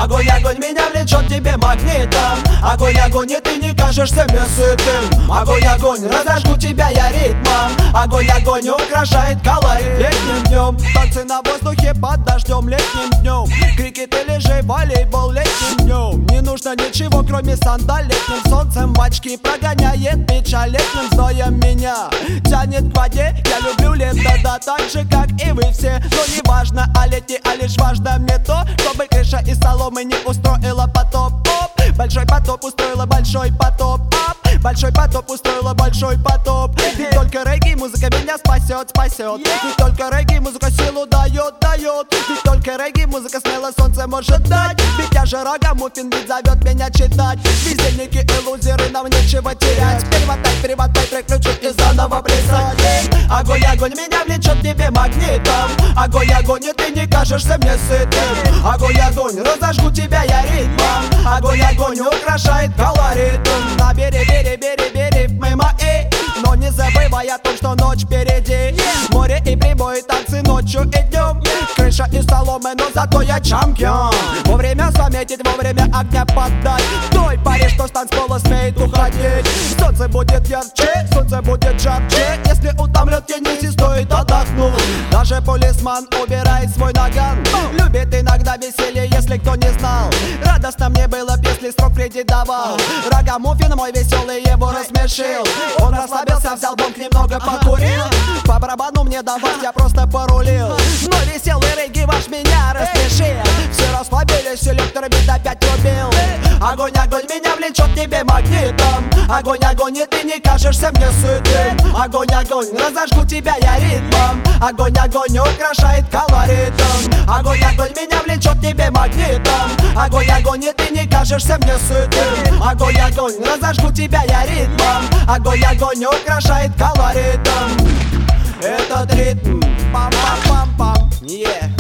Огонь, огонь, меня влечет тебе магнитом. Огонь, огонь, и ты не кажешься мне сытым. Огонь, огонь, разожгу тебя я ритмом. Огонь, огонь, украшает колорит летним днем. Танцы на воздухе под дождем летним днем. Крикет или же волейбол летним днем. Не нужно ничего, кроме сандаль. Летним солнцем в очки прогоняет печаль. Летним зноем меня тянет к воде. Я люблю лето, да так же, как и вы все. Но не важно, а летний, а лишь важно мне то, чтобы крыша из соломы не устроила потоп. Оп. Большой потоп устроила большой потоп. Оп. Большой потоп устроила большой потоп. Ведь только регги музыка меня спасет, спасет. Ведь только регги музыка силу дает, дает. Ведь только регги музыка смело солнце может дать. Ведь я же Рагамуффин, ведь зовет меня читать. Бездельники и лузеры, нам нечего терять. Перемотай, перемотай, переключи и заново плясать. Огонь, огонь, меня влечет тебе магнитом. Огонь, огонь, и ты не кажешься мне сытым. Огонь, огонь, разожгу тебя я ритмом. Огонь, огонь, украшает колоритом. Набери, бери, бери, бери мимо и. Но не забывай о том, что ночь впереди. Море и прибои, танцы ночью и днем. Крыша из соломы, но зато я чемпион. Вовремя заметить, вовремя огня поддать. Той паре, что с танцпола смеет уходить. Солнце будет ярче, солнце будет жарче. Если утомлен тенниси, стоит отдохнуть. Даже полисман убирает свой наган. Любит иногда веселье, если кто не знал. Радостно мне было, если срок Фредди давал. Рагамуффин мой веселый его рассмешил. Он расслабился, взял бомб, немного покурил. По барабану мне давать, я просто порулил. Но веселый регги ваш меня рассмешил. Все расслабились, электробит опять рубил. Огонь, огонь, меня влечет тебе магнитом. Огонь, огонь, и ты не кажешься мне сытым. Огонь, огонь, разожгу тебя я ритмом. Огонь, огонь, украшает колоритом. Огонь, огонь, меня влечет тебе магнитом. Огонь, огонь, и ты не кажешься мне сытым. Огонь, огонь, разожгу тебя я ритмом. Огонь, огонь, украшает колоритом. Этот ритм, пам-пам-пам-пам, yeah.